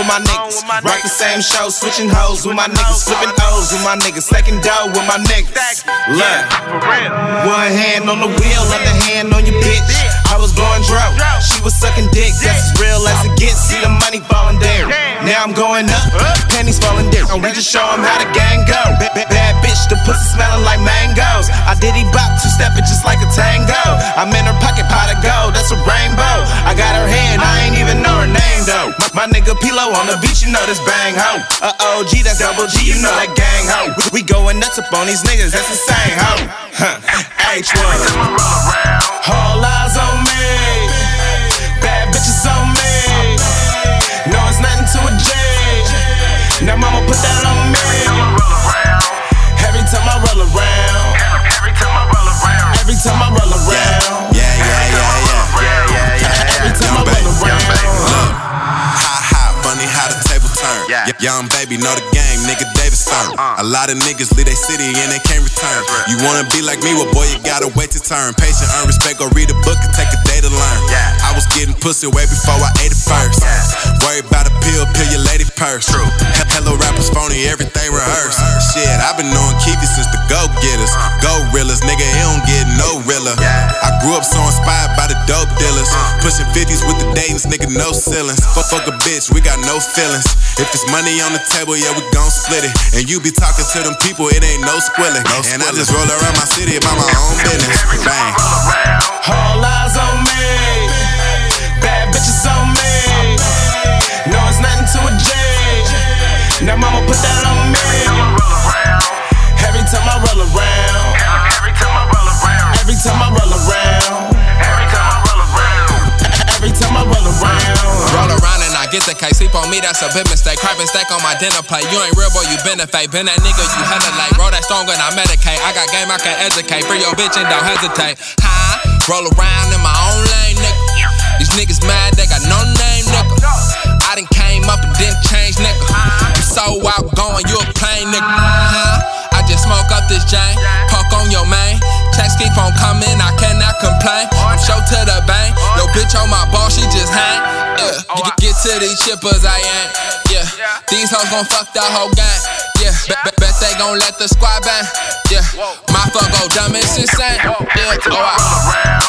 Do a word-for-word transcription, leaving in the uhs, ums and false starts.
with my niggas. Rock the same show, switching hoes with my niggas. Flipping O's with my niggas. Second dough with my niggas. Look, one hand on the wheel, other hand on your bitch. I was blowing dro, she was sucking dick. That's as real as it gets. See the money falling down. Now I'm going up, pennies falling down. We just show them how the gang go. Bad, bad bitch, the pussy smelling like mangoes. I diddy bop, two stepping just like a tango. I'm in her pocket, pot of gold, that's a rainbow. I got her hand, I ain't even know her name though. My, my nigga Pilo on the beach, you know this bang ho. Uh O G, that's double G, you know that gang ho. We, we going nuts up on these niggas, that's insane ho. Huh. H one. All eyes on me, bad bitches on me. No, it's nothing to a J. Now mama put that on me. Every time I roll around, every time I roll around, every time I roll around, yeah, yeah, yeah, yeah, yeah, yeah, yeah. Every time I roll around. Hot, hot, funny how the table turn. Yeah. Young baby know the game, nigga David Stern. Uh. A lot of niggas leave they city and they can't return. Right. You wanna be like me, well boy you gotta wait to turn. Patient, earn respect, go read a book and take a day to learn. Yeah. I was getting pussy way before I ate it first. Yeah. Worry about a pill, pill your lady purse. True. Hello rappers phony, everything rehearsed. Uh. Shit, I've been knowing Keefy since the go-getters. Uh. Go-realers, nigga, he don't get no realer. Yeah. I grew up so inspired by the dope dealers. Uh. Pushing fifties with the Dayton's, nigga, no ceilings. Fuck, fuck a bitch, we got no feelings. If it's money on the table, yeah, we gon' split it. And you be talking to them people, it ain't no squilling. No and I just roll around my city about my own business. Bang. All eyes on me, bad bitches on me. No, it's nothing to a J. Now mama put that on me. Every time I roll around, every time I roll around, every time I roll around, every time I roll around, every time I roll around. Roll around and I get the case. Sleep on me, that's a big mistake. Crapping stack on my dinner plate. You ain't real, boy, you been a fake. Been that nigga, you hella late. Roll that strong and I medicate. I got game, I can educate. Free your bitch and don't hesitate. High, roll around in my own lane, nigga. These niggas mad, they got no name, nigga. I done came up and didn't change, nigga. I'm so outgoing, you a plain nigga. Huh? I just smoke up this Jane, poke on your main. Checks keep on coming, I cannot complain. I'm show to the bank, yo bitch on my ball, she just hang. Yeah, get, get to these chippers, I ain't. Yeah, these hoes gon' fuck the whole gang. Yeah, bet, bet, bet they gon' let the squad bang. Yeah, my fuck go dumb, it's insane. Yeah, oh I